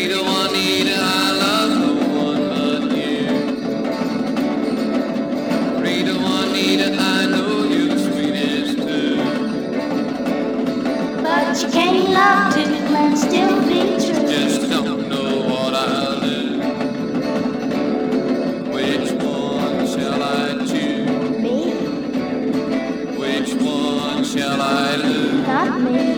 Rita, Juanita, I love no one but you. Rita, Juanita, I know you're the sweetest too. But you can't love two and still be true. Just don't know what I'll do. Which one shall I choose? Me, Which one shall I lose? not me.